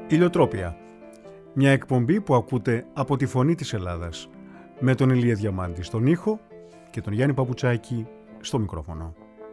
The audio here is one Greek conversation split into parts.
Ηλιοτρόπια. Μια εκπομπή που ακούτε από τη Φωνή της Ελλάδας, με τον Ηλία Διαμάντη στον ήχο και τον Γιάννη Παπουτσάκη στο μικρόφωνο.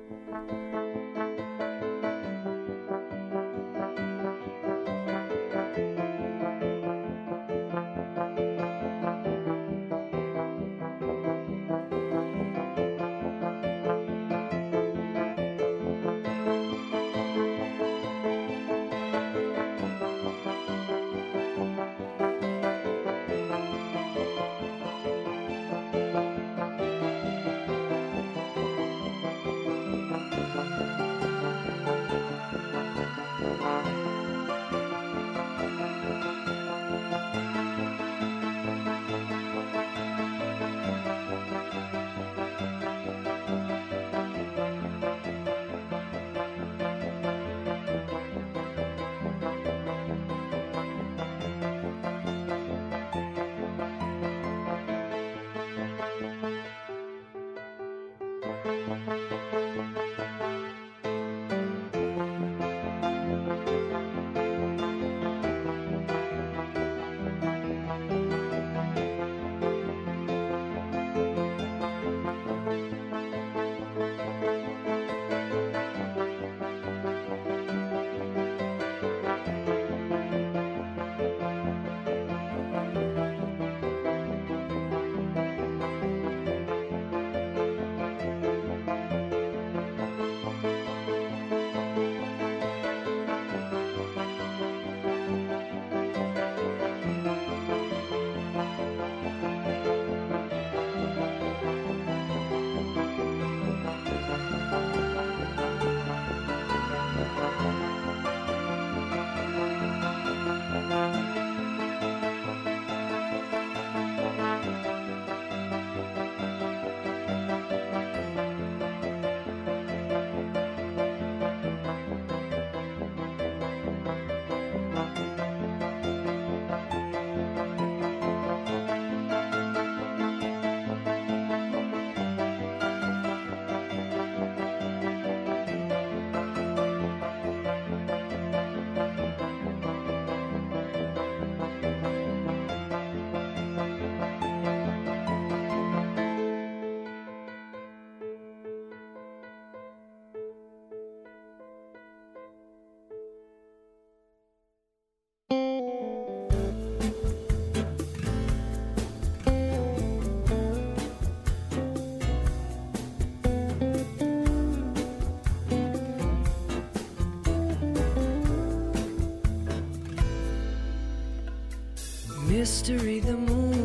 Mystery, the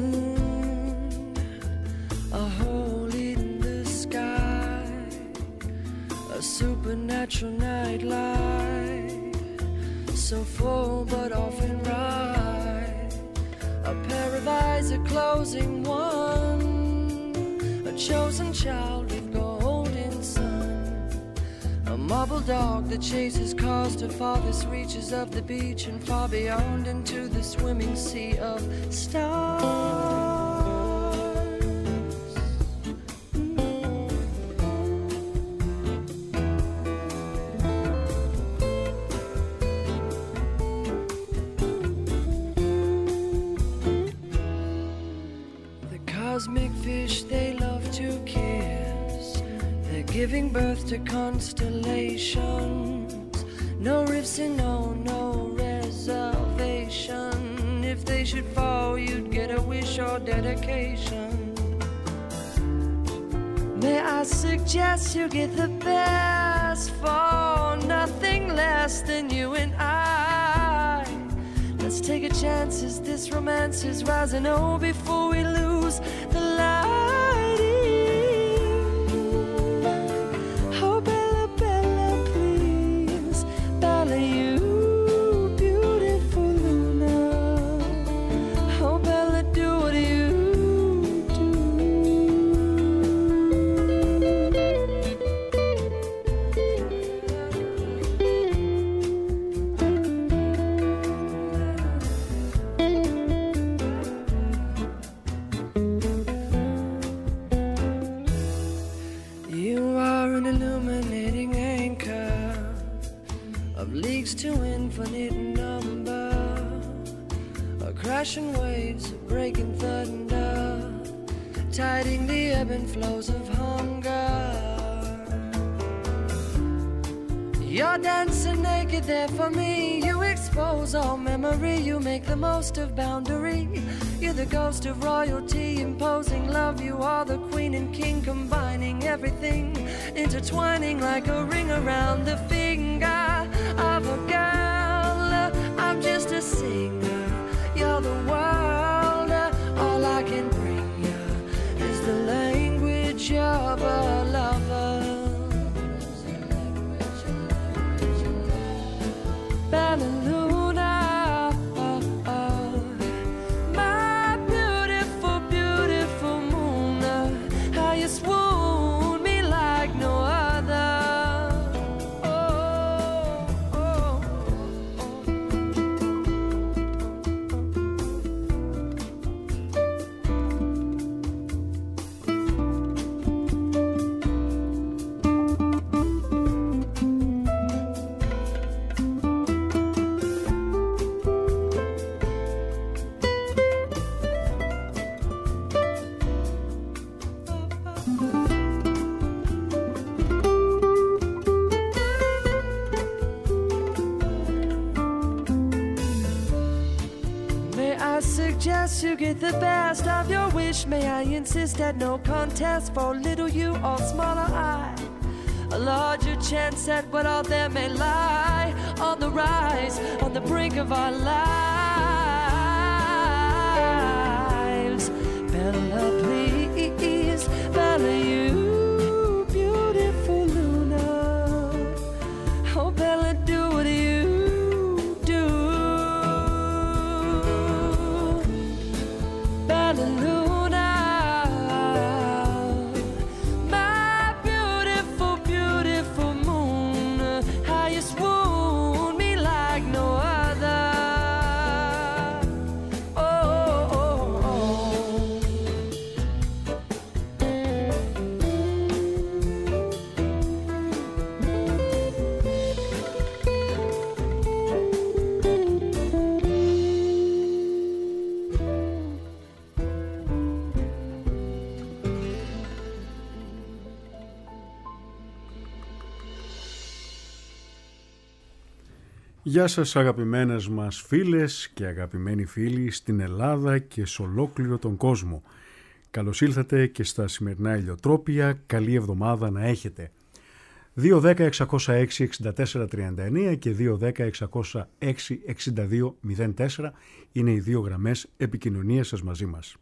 moon, a hole in the sky, a supernatural nightlight, so full but often right, a pair of eyes, a closing one, a chosen child with golden sun, a marble dog that chases cars to farthest reaches of the beach and far beyond into the swimming sea of stars. The cosmic fish they love to kiss, they're giving birth to constellations. No rifts and no reservation. If they should fall, you'd get a wish or dedication. May I suggest you get the best for nothing less than you and I. Let's take a chance as this romance is rising. Oh, before we lose the light. Oh, Bella, Bella, please, Bella, you beautiful Luna. Oh, Bella, do what you do. Leagues to infinite number, Crashing waves, breaking thunder, tiding the ebb and flows of hunger. You're dancing naked there for me. You expose all memory. You make the most of boundary. You're the ghost of royalty, imposing love. You are the queen and king, combining everything, intertwining like a ring around the finger of a girl. I'm just a singer. You're the world. All I can bring you is the language of a lover. Bella Luna, my beautiful, beautiful moon, how you swoon me like no other. Oh, oh, suggest you get the best of your wish. May I insist at no contest for little you or smaller I. A larger chance at what all there may lie. On the rise, on the brink of our lives. Bella, please, Bella, you beautiful Luna. Oh, Bella, do what you do. Bella Luna, my beautiful, beautiful moon, how you swoon me like no other. Oh, oh, oh. Γεια σας αγαπημένες μας φίλες και αγαπημένοι φίλοι στην Ελλάδα και σε ολόκληρο τον κόσμο. Καλώς ήλθατε και στα σημερινά ηλιοτρόπια. Καλή εβδομάδα να έχετε. 210-606-6439 και 210-606-6204 είναι οι δύο γραμμές επικοινωνίας σας μαζί μας.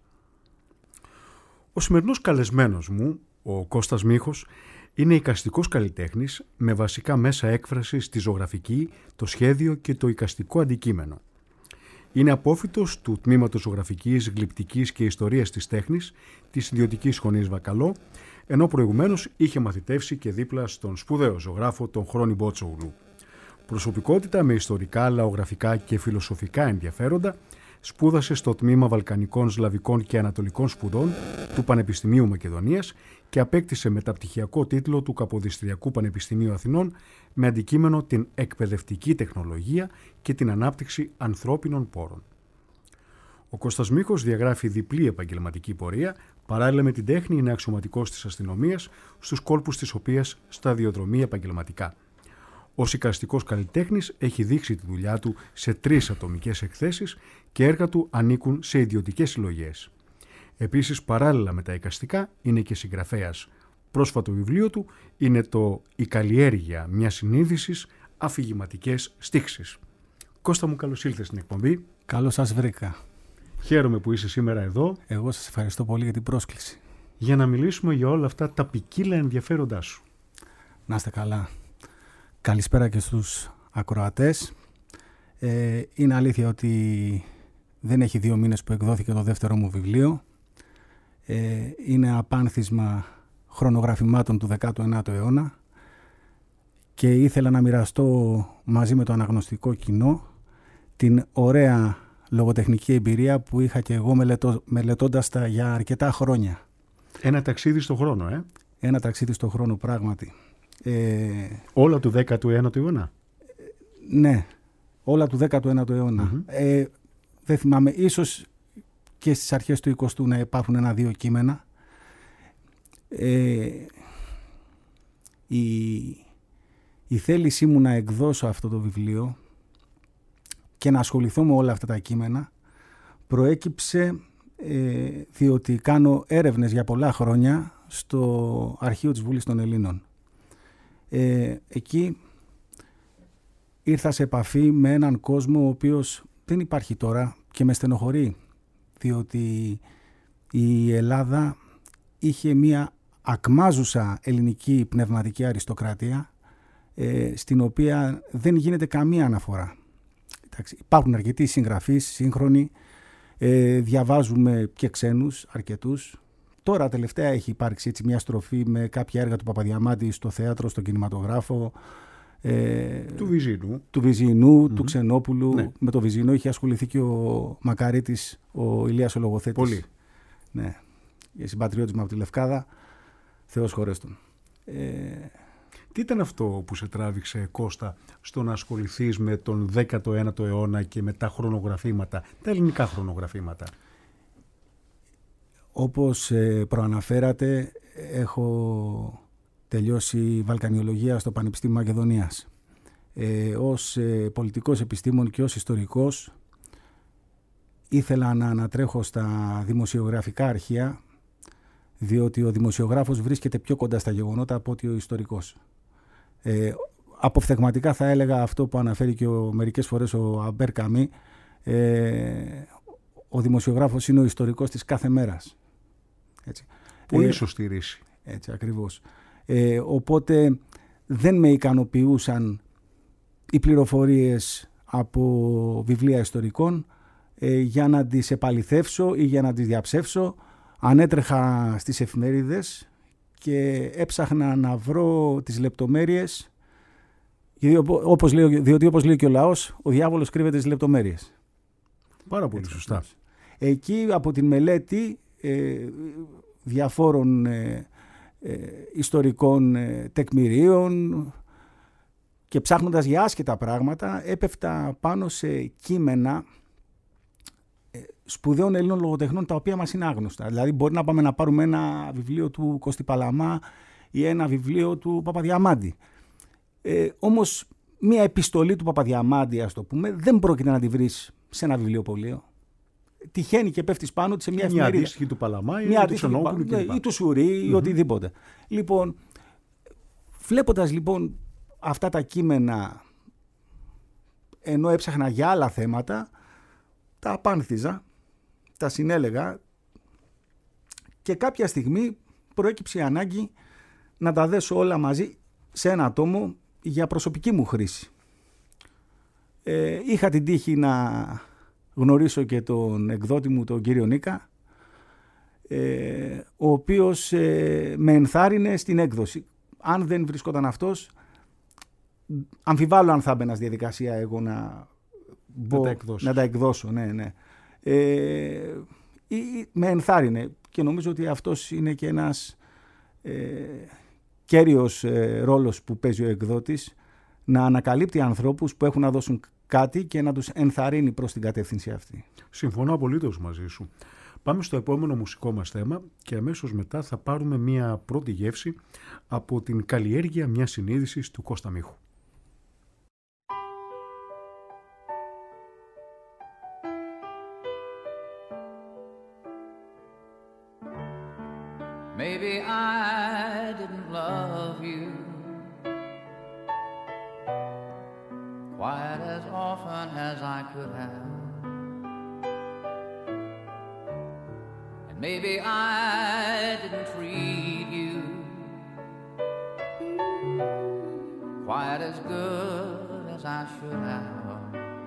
Ο σημερινός καλεσμένος μου, ο Κώστας Μίχος, είναι εικαστικός καλλιτέχνης με βασικά μέσα έκφρασης τη ζωγραφική, το σχέδιο και το εικαστικό αντικείμενο. Είναι απόφοιτος του Τμήματος Ζωγραφικής, Γλυπτικής και Ιστορίας της Τέχνης της Ιδιωτικής Σχολής Βακαλώ, ενώ προηγουμένως είχε μαθητεύσει και δίπλα στον σπουδαίο ζωγράφο τον Χρόνη Μπότσογλου. Προσωπικότητα με ιστορικά, λαογραφικά και φιλοσοφικά ενδιαφέροντα, σπούδασε στο Τμήμα Βαλκανικών, Σλαβικών και Ανατολικών Σπουδών του Πανεπιστημίου Μακεδονίας και απέκτησε μεταπτυχιακό τίτλο του Καποδιστριακού Πανεπιστημίου Αθηνών με αντικείμενο την εκπαιδευτική τεχνολογία και την ανάπτυξη ανθρώπινων πόρων. Ο Κώστας Μίχος διαγράφει διπλή επαγγελματική πορεία, παράλληλα με την τέχνη είναι αξιωματικός της αστυνομίας, στους κόλπους της οποίας σταδιοδρομεί επαγγελματικά. Ως εικαστικός καλλιτέχνης έχει δείξει τη δουλειά του σε 3 ατομικές εκθέσεις και έργα του ανήκουν σε ιδιωτικές συλλογές. Επίσης, παράλληλα με τα εικαστικά, είναι και συγγραφέας. Πρόσφατο βιβλίο του είναι το «Η καλλιέργεια μιας συνείδησης, αφηγηματικές στίξεις». Κώστα μου, καλώς ήλθες στην εκπομπή. Καλώς σας βρήκα. Χαίρομαι που είσαι σήμερα εδώ. Εγώ σας ευχαριστώ πολύ για την πρόσκληση. Για να μιλήσουμε για όλα αυτά τα ποικίλα ενδιαφέροντά σου. Να είστε καλά. Καλησπέρα και στους ακροατές. Είναι αλήθεια ότι δεν έχει 2 μήνες που εκδόθηκε το δεύτερο μου βιβλίο. Είναι απάνθισμα χρονογραφημάτων του 19ου αιώνα και ήθελα να μοιραστώ μαζί με το αναγνωστικό κοινό την ωραία λογοτεχνική εμπειρία που είχα και εγώ μελετώντας τα για αρκετά χρόνια. Ένα ταξίδι στον χρόνο, Ένα ταξίδι στον χρόνο, πράγματι. Όλα του 19ου αιώνα. Ναι, όλα του 19ου αιώνα. δεν θυμάμαι, ίσως και στις αρχές του 20ου να υπάρχουν 1-2 κείμενα. Η θέλησή μου να εκδώσω αυτό το βιβλίο και να ασχοληθώ με όλα αυτά τα κείμενα προέκυψε διότι κάνω έρευνες για πολλά χρόνια στο αρχείο της Βουλής των Ελλήνων. Εκεί ήρθα σε επαφή με έναν κόσμο ο οποίος δεν υπάρχει τώρα και με στενοχωρεί, διότι η Ελλάδα είχε μία ακμάζουσα ελληνική πνευματική αριστοκρατία στην οποία δεν γίνεται καμία αναφορά. Εντάξει, υπάρχουν αρκετοί συγγραφείς σύγχρονοι, διαβάζουμε και ξένους αρκετούς. Τώρα τελευταία έχει υπάρξει έτσι μια στροφή με κάποια έργα του Παπαδιαμάντη στο θέατρο, στον κινηματογράφο, του Βυζινού, του Ξενόπουλου. Ναι. Με το Βυζινό είχε ασχοληθεί και ο Μακαρίτης, ο Ηλίας ο Λογοθέτης. Πολύ. Ναι, συμπατριώτης μου από τη Λευκάδα, Θεός χωρές τον. Τι ήταν αυτό που σε τράβηξε, Κώστα, στο να ασχοληθείς με τον 19ο αιώνα και με τα χρονογραφήματα, τα ελληνικά χρονογραφήματα? Όπως προαναφέρατε, έχω τελειώσει βαλκανιολογία στο Πανεπιστήμιο Μακεδονίας. Ως πολιτικός επιστήμον και ως ιστορικός ήθελα να ανατρέχω στα δημοσιογραφικά αρχεία, διότι ο δημοσιογράφος βρίσκεται πιο κοντά στα γεγονότα από ότι ο ιστορικός. Αποφθεγματικά θα έλεγα αυτό που αναφέρει και μερικές φορές ο Αμπέρ Καμί, ο δημοσιογράφος είναι ο ιστορικός της κάθε μέρας. Έτσι. Πολύ σωστή ρίση. Έτσι ακριβώς. Οπότε δεν με ικανοποιούσαν οι πληροφορίες από βιβλία ιστορικών για να τις επαληθεύσω ή για να τις διαψεύσω. Ανέτρεχα στις εφημερίδες και έψαχνα να βρω τις λεπτομέρειες, διότι όπως λέει και ο λαός, ο διάβολος κρύβεται στις λεπτομέρειες. Πάρα πολύ σωστά. Εκεί από την μελέτη διαφόρων ιστορικών τεκμηρίων και ψάχνοντας για άσχετα πράγματα, έπεφτα πάνω σε κείμενα σπουδαίων Ελλήνων λογοτεχνών, τα οποία μας είναι άγνωστα. Δηλαδή μπορεί να πάμε να πάρουμε ένα βιβλίο του Κώστη Παλαμά ή ένα βιβλίο του Παπαδιαμάντη. Όμως μια επιστολή του Παπαδιαμάντη, ας το πούμε, δεν πρόκειται να τη βρεις σε ένα βιβλιοπωλείο. Τυχαίνει και πέφτεις πάνω σε μια εφημερίδα. Μια αντίστοιχη του Παλαμά ή του Ξενόπουλου ή του Σουρί ή οτιδήποτε. Λοιπόν, βλέποντας λοιπόν αυτά τα κείμενα, ενώ έψαχνα για άλλα θέματα, τα απάνθιζα, τα συνέλεγα και κάποια στιγμή προέκυψε η ανάγκη να τα δέσω όλα μαζί σε ένα τόμο για προσωπική μου χρήση. Είχα την τύχη να γνωρίσω και τον εκδότη μου, τον κύριο Νίκα, ο οποίος με ενθάρρυνε στην έκδοση. Αν δεν βρισκόταν αυτός, αμφιβάλλω αν θα έμπαινα στη διαδικασία εγώ να τα εκδώσω. Ναι. Με ενθάρρυνε και νομίζω ότι αυτός είναι και ένας κέριος ρόλος που παίζει ο εκδότης, να ανακαλύπτει ανθρώπους που έχουν να δώσουν κάτι και να τους ενθαρρύνει προς την κατεύθυνση αυτή. Συμφωνώ απολύτως μαζί σου. Πάμε στο επόμενο μουσικό μας θέμα και αμέσως μετά θα πάρουμε μια πρώτη γεύση από την καλλιέργεια μιας συνείδησης του Κώστα Μίχου. Maybe I didn't love you quite as often as I could have, and maybe I didn't treat you quite as good as I should have.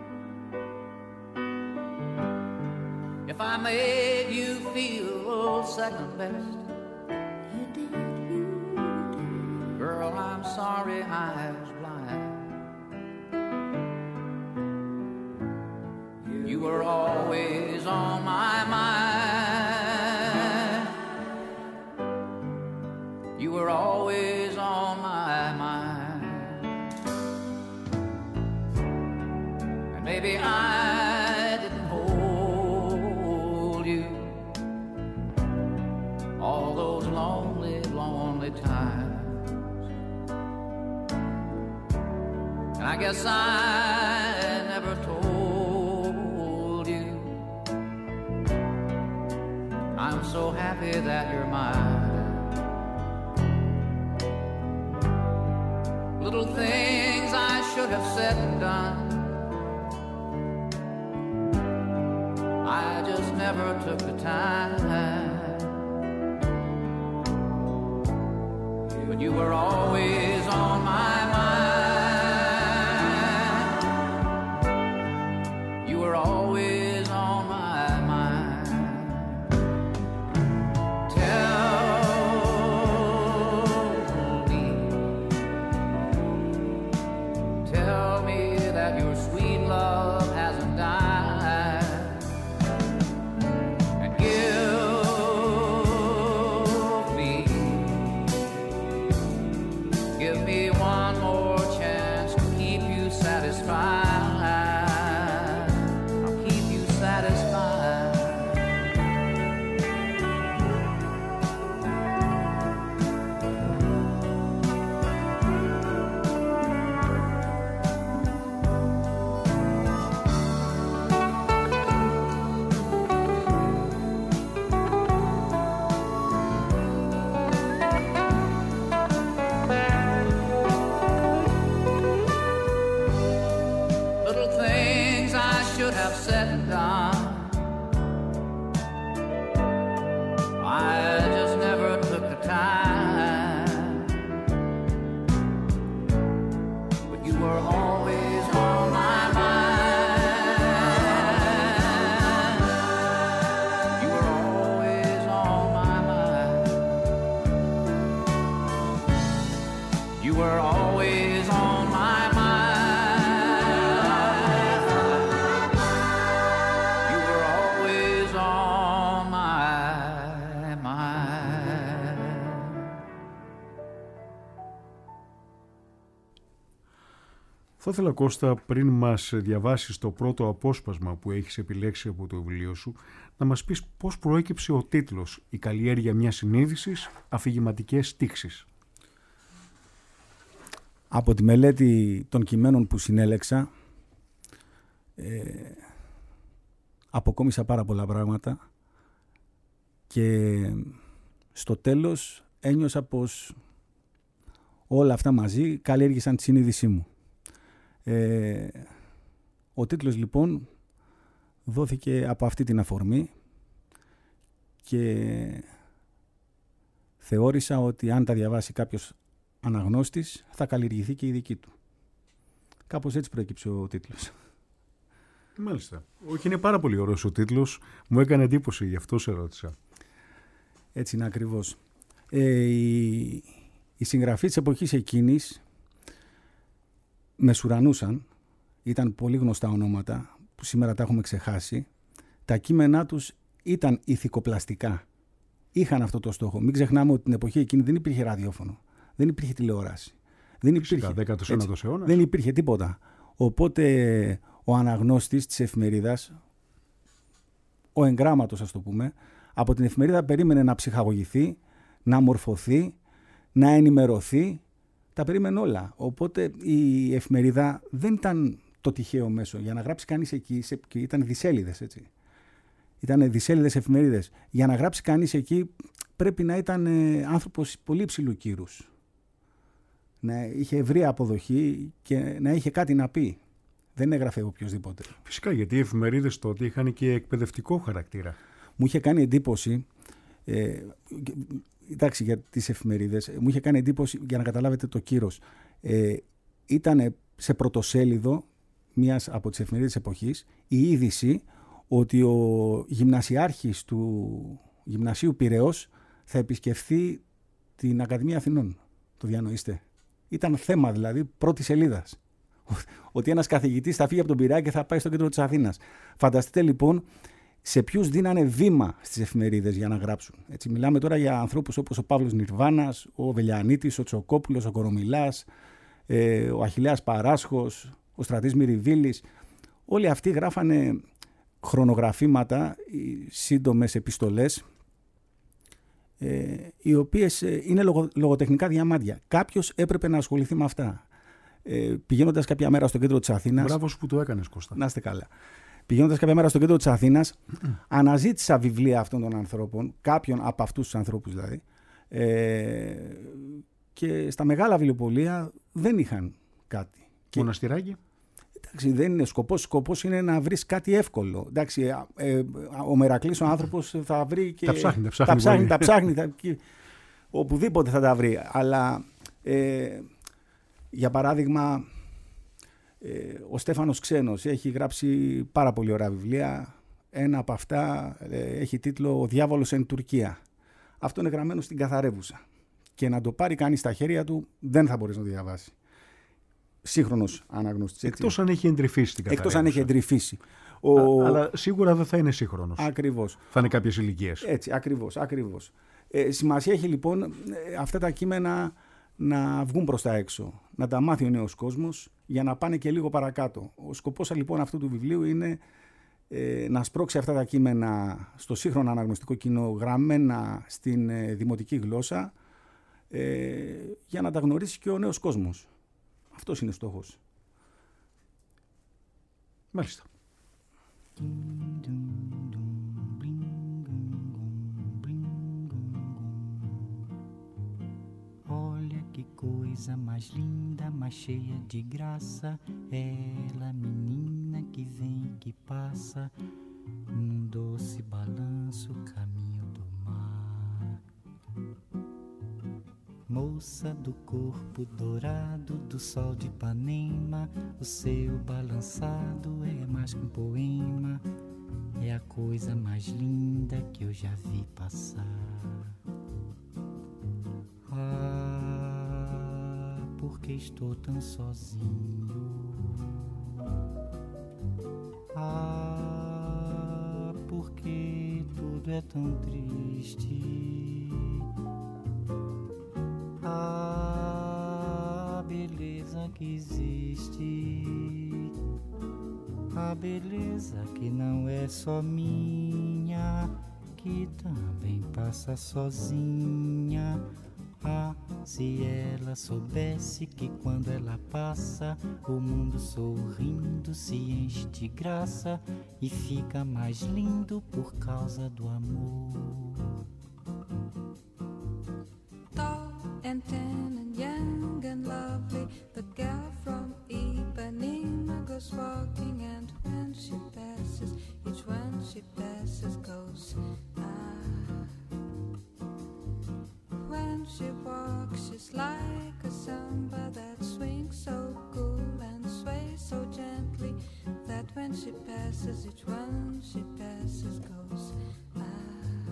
If I made you feel second best, girl, I'm sorry I was blind. You were always on my mind. You were always on my mind. And maybe I didn't hold guess I never told you I'm so happy that you're mine. Little things I should have said and done, I just never took the time. But you were always on my mind. You were always on my mind. Tell me that your sweet love hasn't died. And give me one more chance to keep you satisfied. I'll keep you satisfied. Have said and done, I just never took the time. But you were always on my mind. You were always on my mind. You were always on my mind. Θα ήθελα, Κώστα, πριν μας διαβάσεις το πρώτο απόσπασμα που έχεις επιλέξει από το βιβλίο σου, να μας πεις πώς προέκυψε ο τίτλος «Η καλλιέργεια μιας συνείδησης, αφηγηματικές τήξεις». Από τη μελέτη των κειμένων που συνέλεξα, αποκόμισα πάρα πολλά πράγματα και στο τέλος ένιωσα πως όλα αυτά μαζί καλλιέργησαν τη συνείδησή μου. Ο τίτλος λοιπόν δόθηκε από αυτή την αφορμή και θεώρησα ότι αν τα διαβάσει κάποιος αναγνώστης θα καλλιεργηθεί και η δική του. Κάπως έτσι προέκυψε ο τίτλος. Μάλιστα. Όχι, είναι πάρα πολύ ωραίος ο τίτλος. Μου έκανε εντύπωση, γι' αυτό σε ρώτησα. Έτσι είναι ακριβώς. Οι συγγραφείς της εποχής εκείνης μεσουρανούσαν, ήταν πολύ γνωστά ονόματα που σήμερα τα έχουμε ξεχάσει. Τα κείμενά τους ήταν ηθικοπλαστικά. Είχαν αυτό το στόχο. Μην ξεχνάμε ότι την εποχή εκείνη δεν υπήρχε ραδιόφωνο, δεν υπήρχε τηλεόραση. Δεν υπήρχε, 19ος αιώνας. Δεν υπήρχε τίποτα. Οπότε ο αναγνώστης της εφημερίδας, ο εγγράμματος ας το πούμε, από την εφημερίδα περίμενε να ψυχαγωγηθεί, να μορφωθεί, να ενημερωθεί. Τα περίμενε όλα. Οπότε η εφημερίδα δεν ήταν το τυχαίο μέσο. Για να γράψει κανείς εκεί, ήταν δισέλιδες, έτσι. Ήταν δισέλιδες εφημερίδες. Για να γράψει κανείς εκεί πρέπει να ήταν άνθρωπος πολύ υψηλού κύρους. Να είχε ευρεία αποδοχή και να είχε κάτι να πει. Δεν έγραφε οποιοσδήποτε. Φυσικά, γιατί οι εφημερίδες τότε είχαν και εκπαιδευτικό χαρακτήρα. Μου είχε κάνει εντύπωση, εντάξει, για τις εφημερίδες, μου είχε κάνει εντύπωση, για να καταλάβετε το κύρος. Ήταν σε πρωτοσέλιδο μιας από τις εφημερίδες εποχής η είδηση ότι ο γυμνασιάρχης του Γυμνασίου Πειραιώς θα επισκεφθεί την Ακαδημία Αθηνών. Το διανοείστε. Ήταν θέμα δηλαδή πρώτης σελίδας. Ότι ένας καθηγητής θα φύγει από τον Πειραιά και θα πάει στο κέντρο της Αθήνας. Φανταστείτε λοιπόν σε ποιους δίνανε βήμα στις εφημερίδες για να γράψουν. Έτσι, μιλάμε τώρα για ανθρώπους όπως ο Παύλος Νιρβάνας, ο Βελιανίτης, ο Τσοκόπουλος, ο Κορομιλάς, ο Αχιλλέας Παράσχος, ο Στρατής Μυριβίλης. Όλοι αυτοί γράφανε χρονογραφήματα, σύντομες επιστολές, οι οποίες είναι λογοτεχνικά διαμάντια. Κάποιος έπρεπε να ασχοληθεί με αυτά. Πηγαίνοντας κάποια μέρα στο κέντρο της Αθήνας. Μπράβο που το έκανες, Κώστα. Να είστε καλά. Πηγαίνοντας κάποια μέρα στο κέντρο της Αθήνας, αναζήτησα βιβλία αυτών των ανθρώπων, κάποιον από αυτούς τους ανθρώπους δηλαδή, και στα μεγάλα βιβλιοπωλεία δεν είχαν κάτι. Μοναστηράκι. Εντάξει, δεν είναι σκοπός. Σκοπός είναι να βρεις κάτι εύκολο. Εντάξει, ο Μερακλής ο άνθρωπος θα βρει και... Τα ψάχνει. Οπουδήποτε θα τα βρει. Αλλά, για παράδειγμα, ο Στέφανος Ξένος έχει γράψει πάρα πολύ ωραία βιβλία. Ένα από αυτά έχει τίτλο «Ο διάβολος εν Τουρκία». Αυτό είναι γραμμένο στην καθαρεύουσα. Και να το πάρει κανείς στα χέρια του δεν θα μπορείς να το διαβάσει. Σύγχρονος αναγνωστής. Εκτός αν έχει εντρυφήσει την καθαρεύουσα. Εκτός αν έχει εντρυφήσει. Αλλά σίγουρα δεν θα είναι σύγχρονος. Ακριβώς. Θα είναι κάποιες ηλικίες. Έτσι, ακριβώς. Σημασία έχει λοιπόν αυτά τα κείμενα να βγουν προς τα έξω, να τα μάθει ο νέος κόσμος για να πάνε και λίγο παρακάτω. Ο σκοπός λοιπόν αυτού του βιβλίου είναι να σπρώξει αυτά τα κείμενα στο σύγχρονο αναγνωστικό κοινό, γραμμένα στην δημοτική γλώσσα, για να τα γνωρίσει και ο νέος κόσμος. Αυτός είναι στόχος. Μάλιστα. Olha que coisa mais linda, mais cheia de graça, ela, menina que vem, que passa, num doce balanço, caminho do mar. Moça do corpo dourado do sol de Ipanema, o seu balançado é mais que um poema, é a coisa mais linda que eu já vi passar. Ah, porque estou tão sozinho. Ah, porque tudo é tão triste. A beleza que existe, a beleza que não é só minha, que também passa sozinha. Ah, se ela soubesse que quando ela passa, o mundo sorrindo se enche de graça e fica mais lindo por causa do amor. And tan and young and lovely, the girl from Ipanema goes walking, and when she passes, each one she passes goes ah. When she walks, she's like a samba that swings so cool and sways so gently, that when she passes, each one she passes goes ah.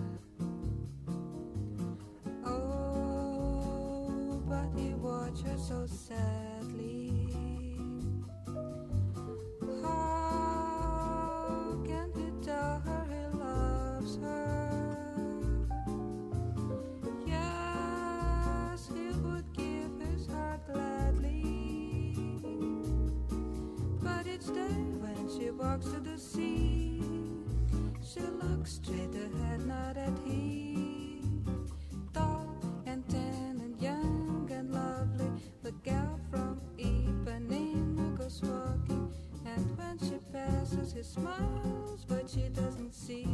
But he watched her so sadly. How can he tell her he loves her? Yes, he would give his heart gladly. But each day when she walks to the sea, she looks straight ahead, not at him. Tall and tan and young and lovely, the gal from Ipanema goes walking, and when she passes, he smiles, but she doesn't see.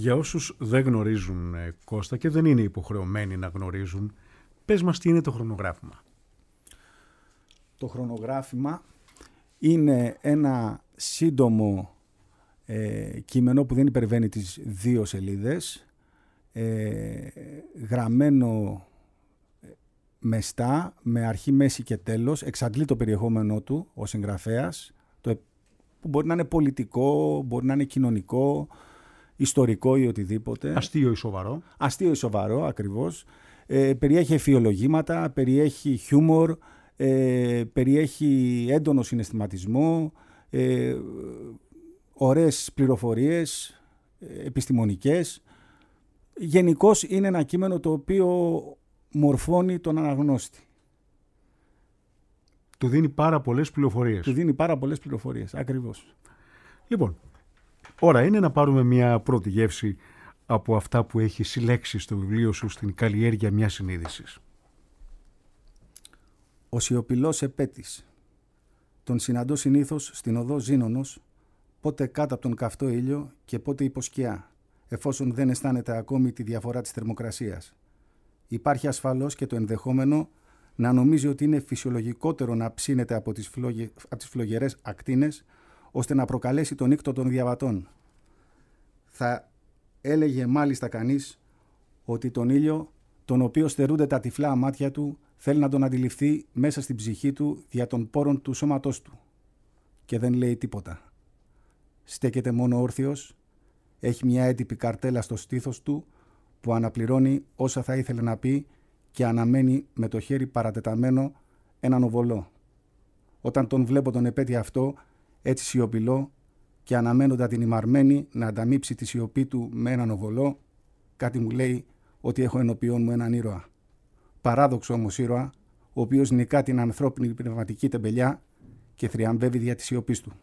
Για όσους δεν γνωρίζουν, Κώστα, και δεν είναι υποχρεωμένοι να γνωρίζουν, πες μας τι είναι το χρονογράφημα. Το χρονογράφημα είναι ένα σύντομο κείμενο που δεν υπερβαίνει τις 2 σελίδες, γραμμένο μεστά, με αρχή, μέση και τέλος, εξαντλεί το περιεχόμενό του ο συγγραφέας, που μπορεί να είναι πολιτικό, μπορεί να είναι κοινωνικό, ιστορικό ή οτιδήποτε. Αστείο ή σοβαρό. Αστείο ή σοβαρό, ακριβώς. Περιέχει εφιολογήματα, περιέχει χιούμορ, περιέχει έντονο συναισθηματισμό, ωραίες πληροφορίες επιστημονικές. Γενικώς είναι ένα κείμενο το οποίο μορφώνει τον αναγνώστη. Του δίνει πάρα πολλές πληροφορίες. Του δίνει πάρα πολλές πληροφορίες, ακριβώς. Λοιπόν, ώρα είναι να πάρουμε μια πρώτη γεύση από αυτά που έχει συλλέξει στο βιβλίο σου στην καλλιέργεια μιας συνείδησης. Ο σιωπηλός επέτης. Τον συναντώ συνήθως στην οδό Ζήνωνος, πότε κάτω από τον καυτό ήλιο και πότε υπό σκιά, εφόσον δεν αισθάνεται ακόμη τη διαφορά της θερμοκρασίας. Υπάρχει ασφαλώς και το ενδεχόμενο να νομίζει ότι είναι φυσιολογικότερο να ψήνεται από τις φλογερές ακτίνες, ώστε να προκαλέσει τον νύκτο των διαβατών. Θα έλεγε μάλιστα κανείς ότι τον ήλιο, τον οποίο στερούνται τα τυφλά μάτια του, θέλει να τον αντιληφθεί μέσα στην ψυχή του δια των πόρων του σώματός του. Και δεν λέει τίποτα. Στέκεται μόνο όρθιος, έχει μια έντυπη καρτέλα στο στήθος του που αναπληρώνει όσα θα ήθελε να πει και αναμένει με το χέρι παρατεταμένο έναν οβολό. Όταν τον βλέπω τον επέτη αυτό, έτσι σιωπηλό και αναμένοντα την ημαρμένη να ανταμείψει τη σιωπή του με έναν οβολό, κάτι μου λέει ότι έχω ενωπιόν μου έναν ήρωα. Παράδοξο όμως ήρωα, ο οποίος νικά την ανθρώπινη πνευματική τεμπελιά και θριαμβεύει δια της σιωπής του.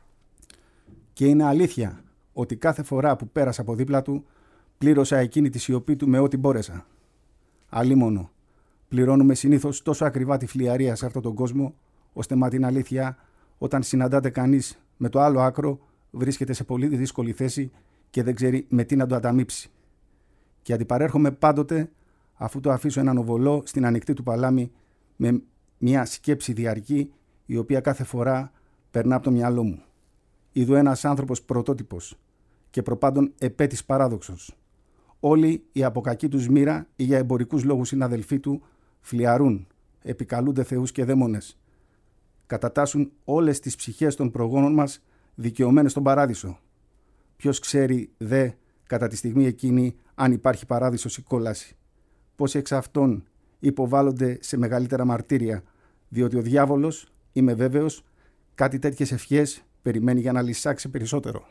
Και είναι αλήθεια ότι κάθε φορά που πέρασα από δίπλα του, πλήρωσα εκείνη τη σιωπή του με ό,τι μπόρεσα. Αλίμονο, πληρώνουμε συνήθως τόσο ακριβά τη φλιαρία σε αυτόν τον κόσμο, ώστε μα την αλήθεια, όταν συναντάται κανείς με το άλλο άκρο, βρίσκεται σε πολύ δύσκολη θέση και δεν ξέρει με τι να το ανταμείψει. Και αντιπαρέρχομαι πάντοτε, αφού το αφήσω έναν οβολό στην ανοιχτή του παλάμη, με μια σκέψη διαρκή, η οποία κάθε φορά περνά από το μυαλό μου. Είδω ένας άνθρωπος πρωτότυπος και προπάντων επέτης παράδοξος. Όλοι οι από κακή τους μοίρα ή για εμπορικούς λόγους συναδελφοί του φλιαρούν, επικαλούνται θεούς και δαίμονες. Κατατάσσουν όλες τις ψυχές των προγόνων μας δικαιωμένες στον παράδεισο. Ποιος ξέρει δε κατά τη στιγμή εκείνη αν υπάρχει παράδεισος ή κόλαση. Πόσοι εξ αυτών υποβάλλονται σε μεγαλύτερα μαρτύρια, διότι ο διάβολος, είμαι βέβαιος, κάτι τέτοιες ευχές περιμένει για να λυσάξει περισσότερο.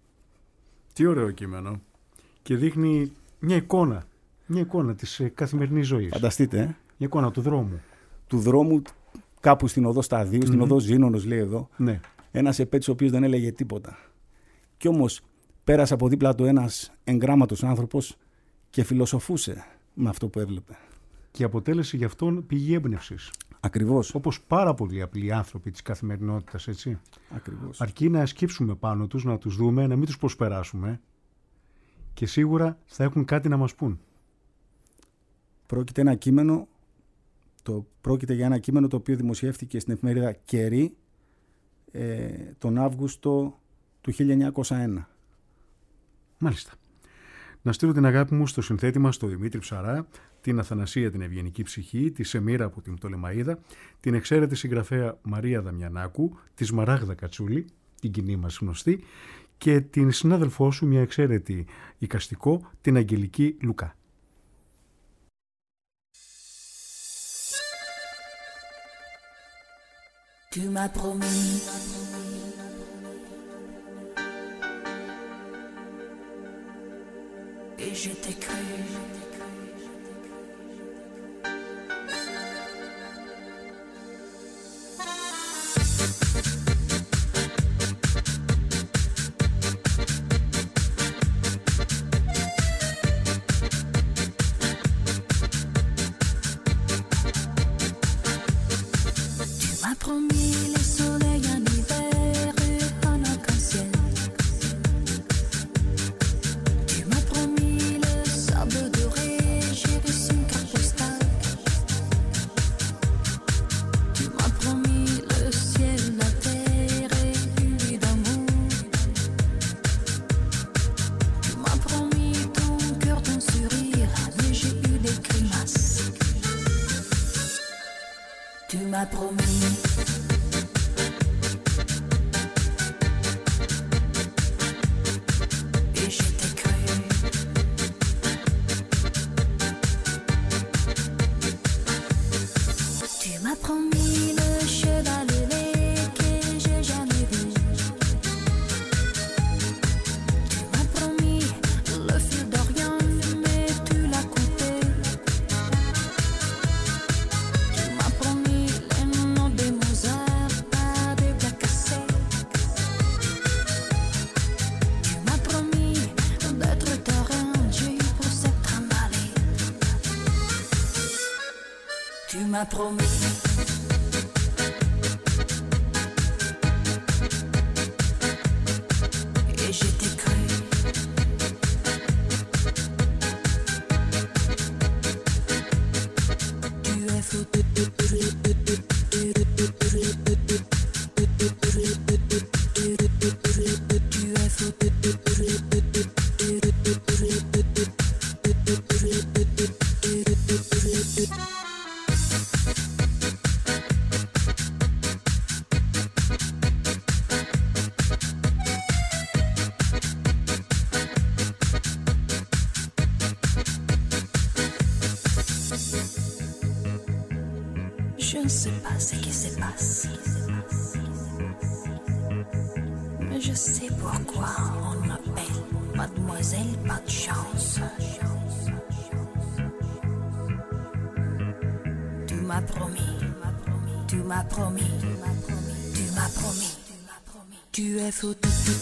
Τι ωραίο κείμενο. Και δείχνει μια εικόνα της καθημερινής ζωής. Φανταστείτε, Μια εικόνα του δρόμου. Του δρόμου κάπου στην οδό Σταδίου, στην οδό Ζήνωνος λέει εδώ, Ναι. ένας επέτης ο οποίος δεν έλεγε τίποτα. Κι όμως πέρασε από δίπλα του ένας εγγράμματος άνθρωπος και φιλοσοφούσε με αυτό που έβλεπε. Και αποτέλεσε γι' αυτόν πηγή έμπνευσης. Ακριβώς. Όπως πάρα πολλοί απλοί άνθρωποι της καθημερινότητας, έτσι. Ακριβώς. Αρκεί να σκύψουμε πάνω τους, να τους δούμε, να μην τους προσπεράσουμε και σίγουρα θα έχουν κάτι να μας πούν. Πρόκειται για ένα κείμενο το οποίο δημοσιεύτηκε στην εφημερίδα Κερί τον Αύγουστο του 1901. Μάλιστα. Να στείλω την αγάπη μου στο συνθέτη μας, τον Δημήτρη Ψαρά, την Αθανασία την Ευγενική Ψυχή, τη Σεμίρα από την Πτολεμαΐδα, την εξαίρετη συγγραφέα Μαρία Δαμιανάκου, τη Σμαράγδα Κατσούλη, την κοινή μας γνωστή, και την συνάδελφό σου, μια εξαίρετη οικαστικό, την Αγγελική Λουκά. Tu m'as promis et je t'ai cru. Tu m'as promis. Et je t'ai cru. Tu m'as promis le cheval ailé que j'ai jamais vu. Tu m'as promis le fil d'Orient, mais tu l'as coupé. Tu m'as promis les noms des Mozart, pas des plats cassés. Tu m'as promis d'être ta reine, j'ai eu pour s'être emballé. Tu m'as promis. Et je t'ai cru. Tu es fou. Tu es fou. Je ne sais pas ce qui se passe, mais je sais pourquoi on m'appelle Mademoiselle Pas de Chance. Tu m'as promis, tu m'as promis, tu m'as promis, tu es fou.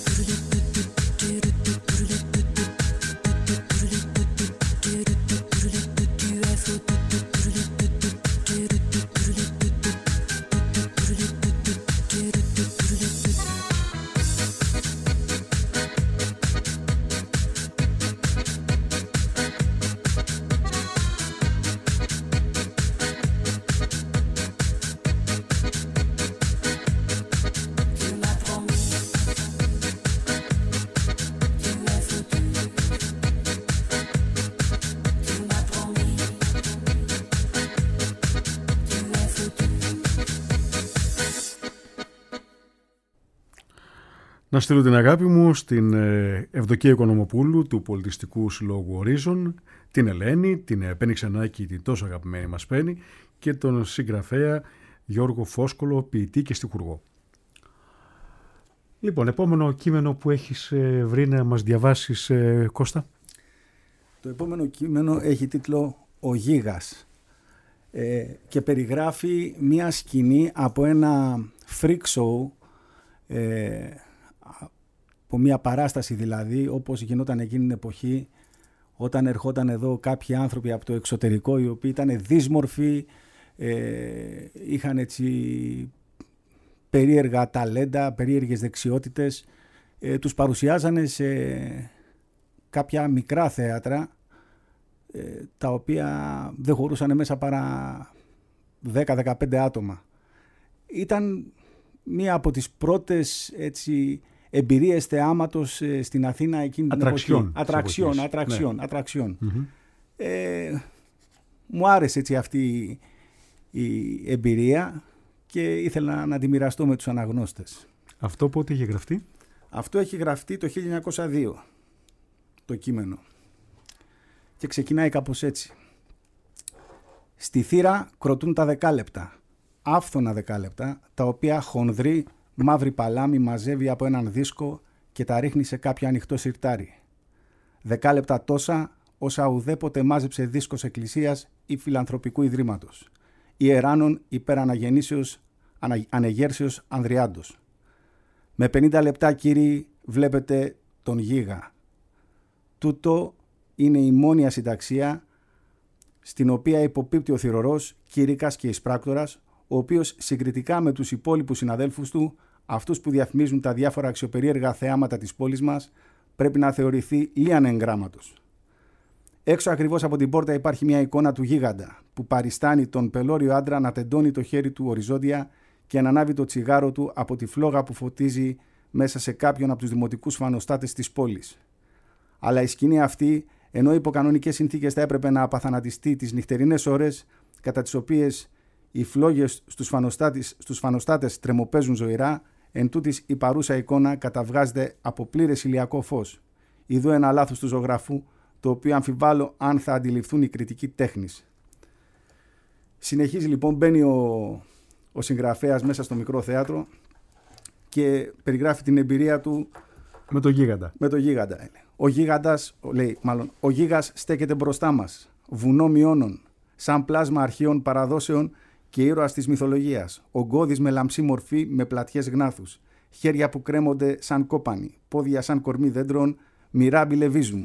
Να στείλω την αγάπη μου στην Ευδοκία Οικονομοπούλου του Πολιτιστικού Συλλόγου Horizon, την Ελένη, την Πέννη Ξενάκη, την τόσο αγαπημένη μας Πέννη, και τον συγγραφέα Γιώργο Φόσκολο, ποιητή και στιχουργό. Λοιπόν, επόμενο κείμενο που έχεις βρει να μας διαβάσεις, Κώστα. Το επόμενο κείμενο έχει τίτλο «Ο Γίγας» και περιγράφει μία σκηνή από ένα freak show, από μία παράσταση δηλαδή, όπως γινόταν εκείνη την εποχή, όταν ερχόταν εδώ κάποιοι άνθρωποι από το εξωτερικό, οι οποίοι ήταν δύσμορφοι, είχαν έτσι περίεργα ταλέντα, περίεργες δεξιότητες, τους παρουσιάζανε σε κάποια μικρά θέατρα, τα οποία δεν χωρούσαν μέσα παρά 10-15 άτομα. Ήταν μία από τις πρώτες έτσι εμπειρίες θεάματος στην Αθήνα εκείνη την εποχή. Ατραξιόν. Μου άρεσε έτσι αυτή η εμπειρία και ήθελα να τη μοιραστώ με τους αναγνώστες. Αυτό πότε είχε γραφτεί? Αυτό έχει γραφτεί το 1902 το κείμενο και ξεκινάει κάπως έτσι. Στη θύρα κροτούν τα δεκάλεπτα, άφθονα δεκάλεπτα, τα οποία χονδρή μαύρη παλάμη μαζεύει από έναν δίσκο και τα ρίχνει σε κάποιο ανοιχτό σιρτάρι. Δεκάλεπτα τόσα όσα ουδέποτε μάζεψε δίσκος εκκλησίας ή φιλανθρωπικού ιδρύματος, ιεράνων υπέρ ανεγέρσεως Ανδριάντος. Με 50 λεπτά, κύριοι, βλέπετε τον Γίγα. Τούτο είναι η μόνη ασυνταξία στην οποία υποπίπτει ο θυρωρός, κήρυκας και εισπράκτορας, ο οποίος συγκριτικά με τους υπόλοιπους συναδέλφους του, αυτούς που διαφημίζουν τα διάφορα αξιοπερίεργα θεάματα της πόλης μας, πρέπει να θεωρηθεί λίαν εγγράμματος. Έξω ακριβώς από την πόρτα υπάρχει μια εικόνα του γίγαντα, που παριστάνει τον πελώριο άντρα να τεντώνει το χέρι του οριζόντια και να ανάβει το τσιγάρο του από τη φλόγα που φωτίζει μέσα σε κάποιον από τους δημοτικούς φανοστάτες της πόλης. Αλλά η σκηνή αυτή, ενώ υπό κανονικές συνθήκες θα έπρεπε να απαθανατιστεί τις νυχτερινές ώρες, κατά τις οποίες Οι φλόγες στους φανοστάτες τρεμοπαίζουν ζωηρά, εν τούτης η παρούσα εικόνα καταβγάζεται από πλήρες ηλιακό φως. Ιδού ένα λάθος του ζωγράφου, το οποίο αμφιβάλλω αν θα αντιληφθούν οι κριτικοί τέχνης. Συνεχίζει λοιπόν, μπαίνει ο συγγραφέας μέσα στο μικρό θέατρο και περιγράφει την εμπειρία του με το γίγαντα. Με το γίγαντα. Ο γίγαντας, ο γίγας στέκεται μπροστά μας, βουνό μειώνων, σαν πλάσμα αρχαίων παραδόσεων και ήρωας της μυθολογίας. Ογκώδης με λαμψή μορφή, με πλατιές γνάθους, χέρια που κρέμονται σαν κόπανοι, πόδια σαν κορμί δέντρων, μοιράμπι λεβίζουν.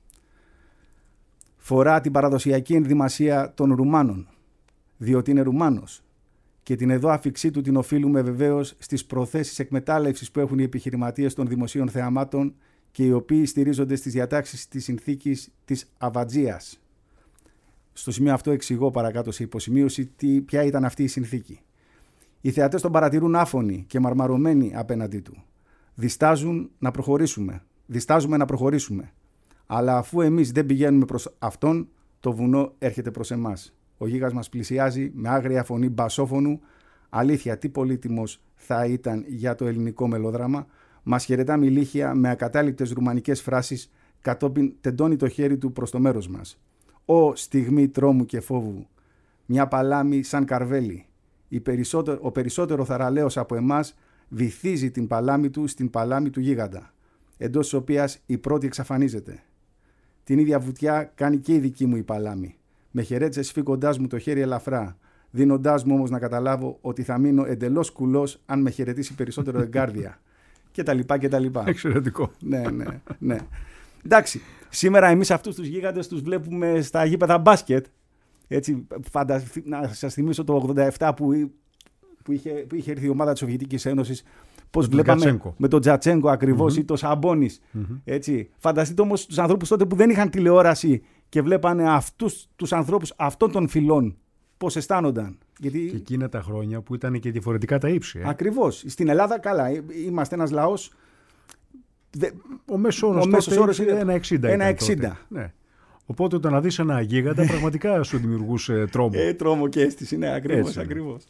Φορά την παραδοσιακή ενδυμασία των Ρουμάνων, διότι είναι Ρουμάνος, και την εδώ αφιξή του την οφείλουμε βεβαίως στις προθέσεις εκμετάλλευσης που έχουν οι επιχειρηματίες των δημοσίων θεαμάτων και οι οποίοι στηρίζονται στις διατάξεις της συνθήκης της Αβατζίας. Στο σημείο αυτό εξηγώ παρακάτω σε υποσημείωση ποια ήταν αυτή η συνθήκη. Οι θεατές τον παρατηρούν άφωνοι και μαρμαρωμένοι απέναντί του. Διστάζουμε να προχωρήσουμε. Αλλά αφού εμείς δεν πηγαίνουμε προς αυτόν, το βουνό έρχεται προς εμάς. Ο γίγας μας πλησιάζει με άγρια φωνή μπασόφωνου. Αλήθεια, τι πολύτιμος θα ήταν για το ελληνικό μελόδραμα. Μας χαιρετά μιλήχια με ακατάληπτες ρουμανικές φράσεις, κατόπιν τεντώνει το χέρι του προς το μέρος μας. Ω στιγμή τρόμου και φόβου, μια παλάμη σαν καρβέλι. Ο περισσότερο θαραλέος από εμάς βυθίζει την παλάμη του στην παλάμη του γίγαντα, εντός της οποίας η πρώτη εξαφανίζεται. Την ίδια βουτιά κάνει και η δική μου η παλάμη. Με χαιρέτησε σφίγγοντάς μου το χέρι ελαφρά, δίνοντάς μου όμως να καταλάβω ότι θα μείνω εντελώς κουλός αν με χαιρετήσει περισσότερο εγκάρδια. Και τα λοιπά. Εξαιρετικό. Ναι. Εντάξει, σήμερα εμείς αυτούς τους γίγαντες τους βλέπουμε στα γήπεδα μπάσκετ. Έτσι, να σας θυμίσω το 87 που είχε έρθει η ομάδα της Σοβιετικής Ένωσης. Πώς βλέπαμε με τον Τζατσένκο ακριβώς ή τον Σαμπόνις. Έτσι. Φανταστείτε όμως τους ανθρώπους τότε που δεν είχαν τηλεόραση και βλέπανε αυτούς τους ανθρώπους αυτών των φυλών. Πώς αισθάνονταν. Γιατί... Και εκείνα τα χρόνια που ήταν και διαφορετικά τα ύψη. Ακριβώς. Στην Ελλάδα, καλά, είμαστε ένας λαός. Ο μέσος όρος είναι 1,60. Ναι. Οπότε όταν να δεις ένα γίγαντα πραγματικά σου δημιουργούσε τρόμο. Τρόμο και αίσθηση, ναι, ακριβώς.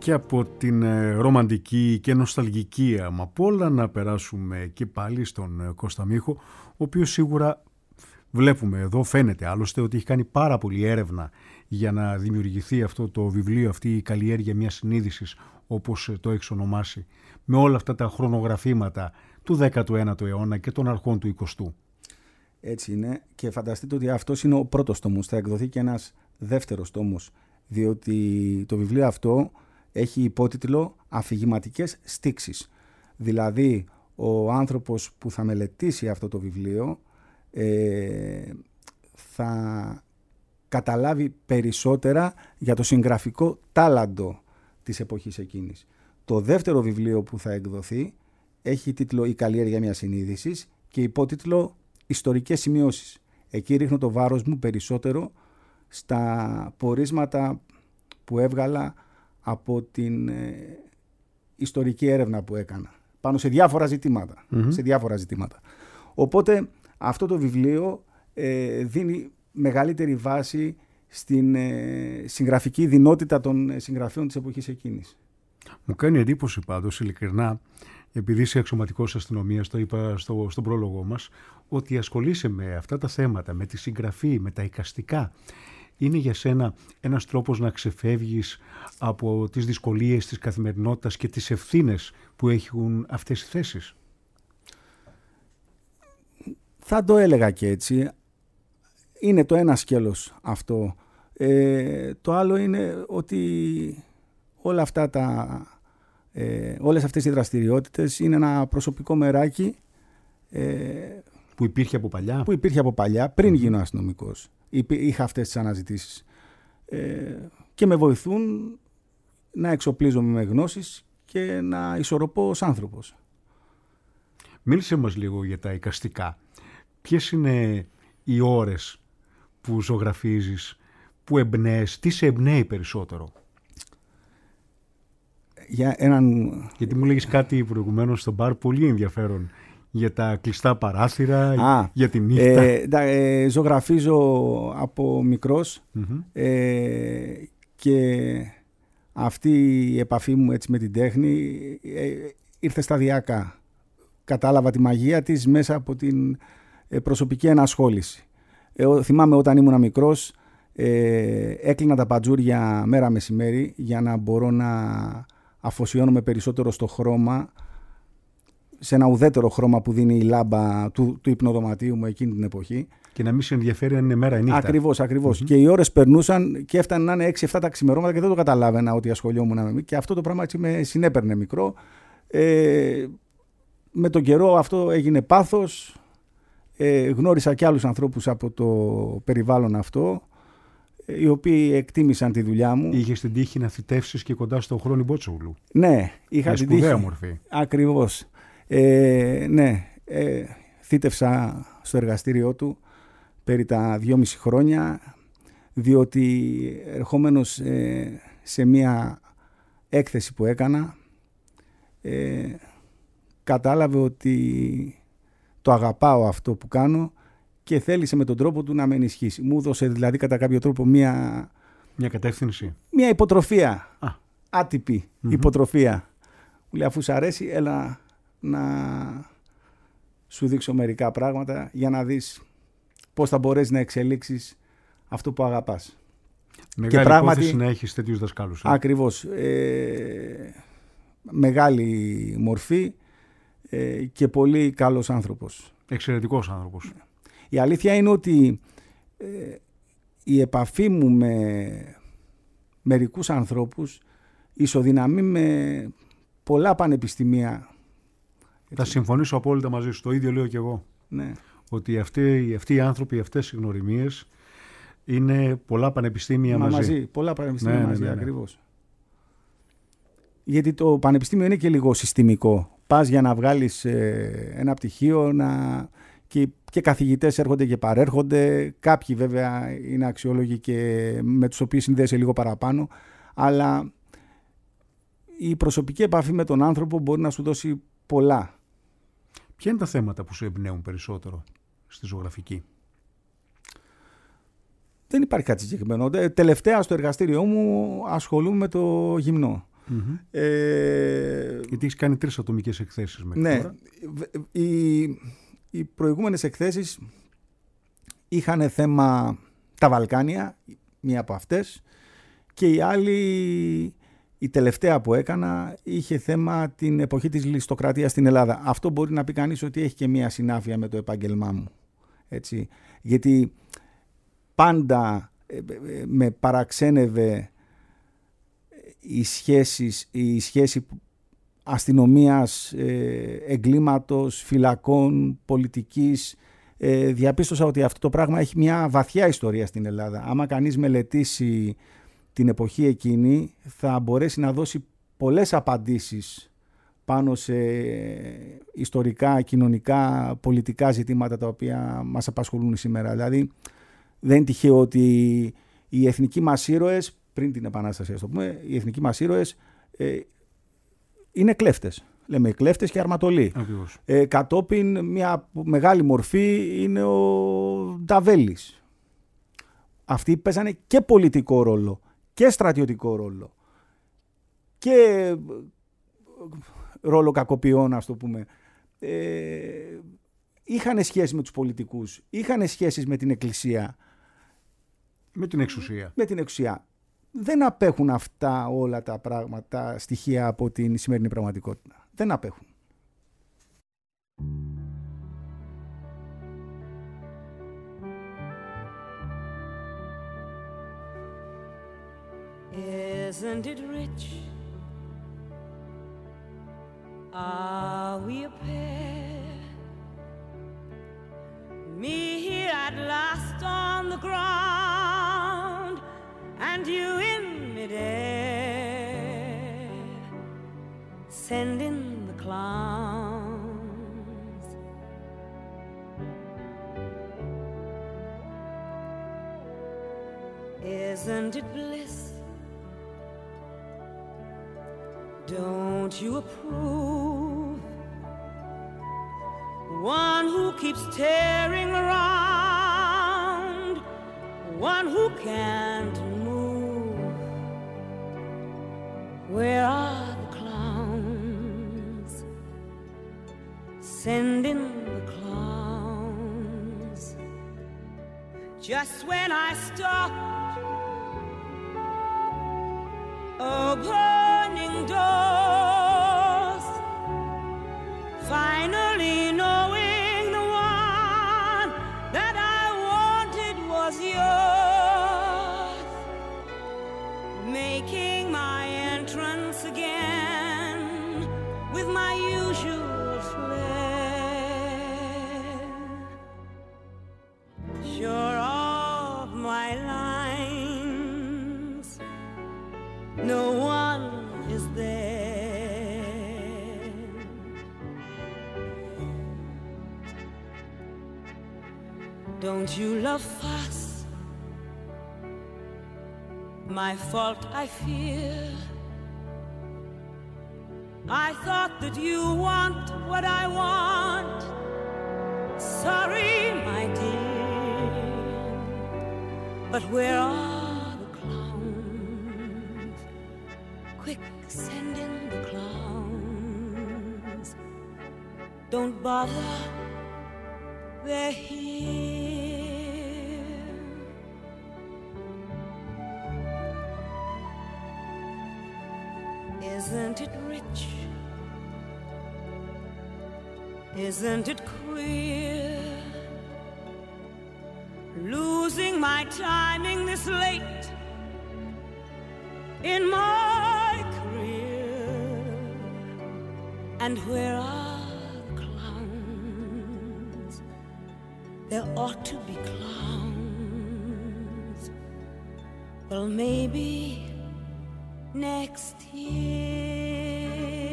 και από την ρομαντική και νοσταλγική αμαπόλα να περάσουμε και πάλι στον Κώστα Μίχο, ο οποίος σίγουρα βλέπουμε εδώ, φαίνεται άλλωστε ότι έχει κάνει πάρα πολλή έρευνα για να δημιουργηθεί αυτό το βιβλίο, αυτή η καλλιέργεια μιας συνείδησης, όπως το έχεις ονομάσει, με όλα αυτά τα χρονογραφήματα του 19ου αιώνα και των αρχών του 20ου. Έτσι είναι, και φανταστείτε ότι αυτός είναι ο πρώτος τόμος. Θα εκδοθεί και ένας δεύτερος τόμος, διότι το βιβλίο αυτό έχει υπότιτλο «Αφηγηματικές στίξεις». Δηλαδή, ο άνθρωπος που θα μελετήσει αυτό το βιβλίο θα καταλάβει περισσότερα για το συγγραφικό τάλαντο της εποχής εκείνης. Το δεύτερο βιβλίο που θα εκδοθεί έχει τίτλο «Η καλλιέργεια μιας συνείδησης» και υπότιτλο «Ιστορικές σημειώσεις». Εκεί ρίχνω το βάρος μου περισσότερο στα πορίσματα που έβγαλα από την ιστορική έρευνα που έκανα πάνω σε διάφορα ζητήματα. Σε διάφορα ζητήματα. Οπότε αυτό το βιβλίο δίνει μεγαλύτερη βάση στην συγγραφική δυνότητα των συγγραφέων της εποχής εκείνης. Μου κάνει εντύπωση πάντως, ειλικρινά, επειδή είσαι αξιωματικός αστυνομίας, το είπα στον πρόλογο μας, ότι ασχολείσαι με αυτά τα θέματα, με τη συγγραφή, με τα εικαστικά. Είναι για σένα ένας τρόπος να ξεφεύγεις από τις δυσκολίες της καθημερινότητας και τις ευθύνες που έχουν αυτές οι θέσεις? Θα το έλεγα και έτσι. Είναι το ένα σκέλος αυτό. Το άλλο είναι ότι όλες αυτές οι δραστηριότητες είναι ένα προσωπικό μεράκι που υπήρχε από παλιά. Πριν γίνω αστυνομικός. Είχα αυτές τις αναζητήσεις και με βοηθούν να εξοπλίζομαι με γνώσεις και να ισορροπώ ως άνθρωπος. Μίλησε μας λίγο για τα εικαστικά. Ποιες είναι οι ώρες που ζωγραφίζεις, που εμπνέεις, τι σε εμπνέει περισσότερο? Γιατί μου λέγεις κάτι προηγουμένως στο μπαρ πολύ ενδιαφέρον για τα κλειστά παράθυρα, για τη νύχτα. Ζωγραφίζω από μικρός και αυτή η επαφή μου έτσι με την τέχνη ήρθε σταδιακά. Κατάλαβα τη μαγεία της μέσα από την προσωπική ενασχόληση. Θυμάμαι όταν ήμουν μικρός έκλεινα τα παντζούρια μέρα μεσημέρι για να μπορώ να αφοσιώνομαι περισσότερο στο χρώμα, σε ένα ουδέτερο χρώμα που δίνει η λάμπα του υπνοδωματίου μου εκείνη την εποχή. Και να μην σε ενδιαφέρει αν είναι μέρα ή νύχτα. Ακριβώς. Και οι ώρες περνούσαν και έφτανε να είναι 6-7 τα ξημερώματα και δεν το καταλάβαινα ότι ασχολιόμουν με. Και αυτό το πράγμα έτσι με συνέπαιρνε μικρό. Με τον καιρό αυτό έγινε πάθος. Γνώρισα και άλλους ανθρώπους από το περιβάλλον αυτό, οι οποίοι εκτίμησαν τη δουλειά μου. Είχες την τύχη να θητεύσεις και κοντά στο Χρόνι Μπότσογλου. Ναι, είχα την τύχη. Σπουδαία μορφή. Ακριβώς. Θήτευσα στο εργαστήριό του περί τα 2,5 χρόνια, διότι ερχόμενος σε μία έκθεση που έκανα, κατάλαβε ότι το αγαπάω αυτό που κάνω και θέλησε με τον τρόπο του να με ενισχύσει. Μου έδωσε δηλαδή κατά κάποιο τρόπο μια κατεύθυνση. Μια υποτροφία. Άτυπη υποτροφία. Μου λέει, αφού σ' αρέσει, έλα να σου δείξω μερικά πράγματα για να δεις πώς θα μπορέσεις να εξελίξεις αυτό που αγαπάς. Μεγάλη υπόθεση να έχεις τέτοιους δασκάλους. Ακριβώς. Μεγάλη μορφή και πολύ καλός άνθρωπος. Εξαιρετικός άνθρωπος. Η αλήθεια είναι ότι η επαφή μου με μερικούς ανθρώπους ισοδυναμεί με πολλά πανεπιστήμια. Θα συμφωνήσω απόλυτα μαζί σου. Το ίδιο λέω και εγώ. Ναι. Ότι αυτοί οι άνθρωποι, αυτές οι γνωριμίες είναι πολλά πανεπιστήμια μαζί. Πολλά πανεπιστήμια μαζί, ακριβώς. Γιατί το πανεπιστήμιο είναι και λίγο συστημικό. Πας για να βγάλεις ένα πτυχίο και καθηγητές έρχονται και παρέρχονται. Κάποιοι βέβαια είναι αξιόλογοι και με τους οποίους συνδέεσαι λίγο παραπάνω. Αλλά η προσωπική επαφή με τον άνθρωπο μπορεί να σου δώσει πολλά. Ποια είναι τα θέματα που σου εμπνέουν περισσότερο στη ζωγραφική? Δεν υπάρχει κάτι συγκεκριμένο. Τελευταία στο εργαστήριό μου ασχολούμαι με το γυμνό. Γιατί έχεις κάνει 3 ατομικές εκθέσεις μέχρι τώρα. Οι προηγούμενες εκθέσεις είχαν θέμα τα Βαλκάνια, μία από αυτές, και η άλλη, η τελευταία που έκανα, είχε θέμα την εποχή της ληστοκρατίας στην Ελλάδα. Αυτό μπορεί να πει κανείς ότι έχει και μία συνάφεια με το επάγγελμά μου. Έτσι. Γιατί πάντα με παραξένευε η σχέση αστυνομίας, εγκλήματος, φυλακών, πολιτικής. Διαπίστωσα ότι αυτό το πράγμα έχει μια βαθιά ιστορία στην Ελλάδα. Άμα κανείς μελετήσει την εποχή εκείνη, θα μπορέσει να δώσει πολλές απαντήσεις πάνω σε ιστορικά, κοινωνικά, πολιτικά ζητήματα τα οποία μας απασχολούν σήμερα. Δηλαδή, δεν είναι τυχαίο ότι οι εθνικοί μας ήρωες, πριν την Επανάσταση, ας το πούμε, οι εθνικοί μας ήρωες είναι κλέφτες. Λέμε κλέφτες και αρματολοί. Κατόπιν μια μεγάλη μορφή είναι ο Νταβέλης. Αυτοί παίζανε και πολιτικό ρόλο και στρατιωτικό ρόλο και ρόλο κακοποιών, ας το πούμε. Είχαν σχέση με τους πολιτικούς, είχαν σχέσεις με την εκκλησία. Με την εξουσία. Με την εξουσία. Δεν απέχουν αυτά όλα τα πράγματα, στοιχεία από την σημερινή πραγματικότητα. Δεν απέχουν. Isn't it rich? Are we a pair? Me here at last on the ground, and you in midair, sending the clowns. Isn't it bliss? Don't you approve? One who keeps tearing around, one who can't move. Where are the clowns? Send in the clowns. Just when I stopped opening doors, finally knowing the one that I wanted was yours, making my entrance again with my usual flair, sure of my lines, no one is there. Don't you love fuss? My fault, I fear. I thought that you want what I want. Sorry, my dear, but where are the clowns? Quick, send in the clowns. Don't bother, they're here. Isn't it rich? Isn't it queer? Losing my timing this late in my career. And where are the clowns? There ought to be clowns. Well, maybe next year.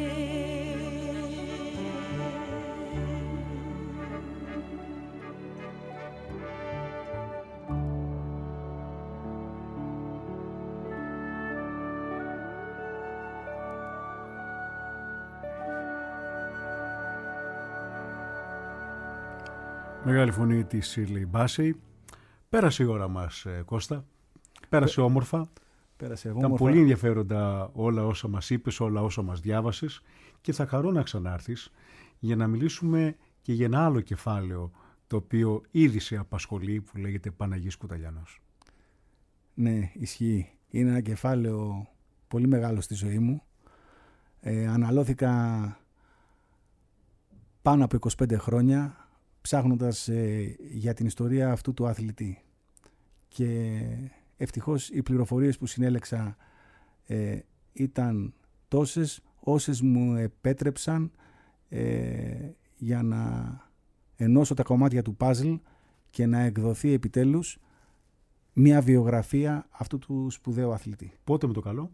Μεγάλη φωνή της Shirley Bassey. Πέρασε η ώρα μας, Κώστα. Πέρασε όμορφα. Πέρασε Ήταν πολύ ενδιαφέροντα όλα όσα μας είπες, όλα όσα μας διάβασες και θα χαρώ να ξανάρθεις για να μιλήσουμε και για ένα άλλο κεφάλαιο το οποίο ήδη σε απασχολεί, που λέγεται Παναγής Κουταλιανός. Ναι, ισχύει. Είναι ένα κεφάλαιο πολύ μεγάλο στη ζωή μου. Αναλώθηκα πάνω από 25 χρόνια ψάχνοντας για την ιστορία αυτού του αθλητή. Και ευτυχώς οι πληροφορίες που συνέλεξα ήταν τόσες όσες μου επέτρεψαν για να ενώσω τα κομμάτια του παζλ και να εκδοθεί επιτέλους μια βιογραφία αυτού του σπουδαίου αθλητή. Πότε με το καλό?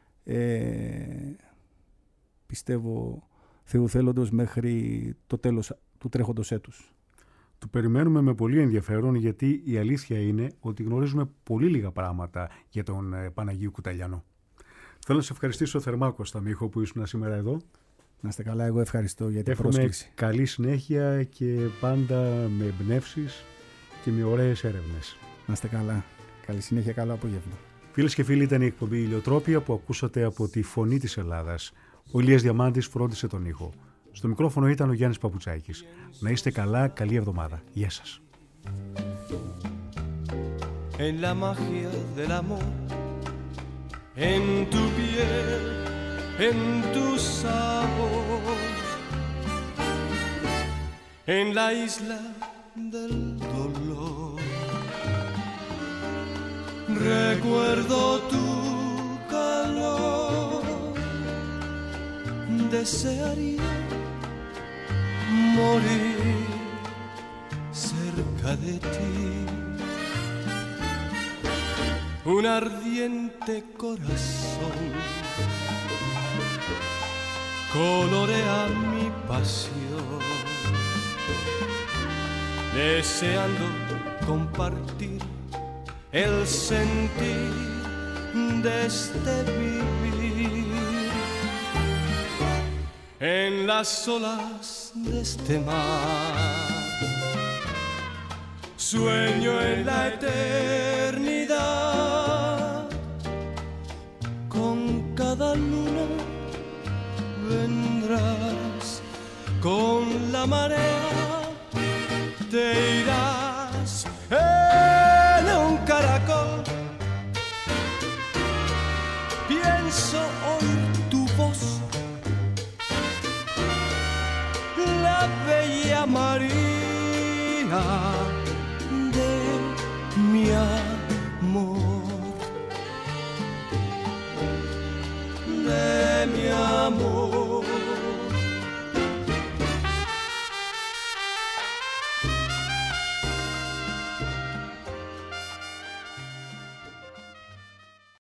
Πιστεύω Θεού θέλοντος μέχρι το τέλος του τρέχοντος έτους. Το περιμένουμε με πολύ ενδιαφέρον, γιατί η αλήθεια είναι ότι γνωρίζουμε πολύ λίγα πράγματα για τον Παναγίου Κουταλιανό. Θέλω να σε ευχαριστήσω θερμά, Κώστα Μίχο, που ήσουν σήμερα εδώ. Να είστε καλά, εγώ ευχαριστώ για την πρόσκληση. Καλή συνέχεια και πάντα με εμπνεύσεις και με ωραίες έρευνες. Να είστε καλά. Καλή συνέχεια, καλό απόγευμα. Φίλες και φίλοι, ήταν η εκπομπή Ηλιοτρόπια που ακούσατε από τη Φωνή της Ελλάδας. Ο Ηλίας Διαμάντης φρόντισε τον ήχο. Στο μικρόφωνο ήταν ο Γιάννης Παπουτσάκης. Να είστε καλά, καλή εβδομάδα. Γεια σας. En la magia del amor, en tu piel, en tu sabor, en la isla del dolor. Recuerdo tu calor, desearía morir cerca de ti. Un ardiente corazón colorea mi pasión, deseando compartir el sentir de este vivir. En las olas de este mar sueño en la eternidad. Con cada luna vendrás, con la marea te irás. En un caracol pienso oír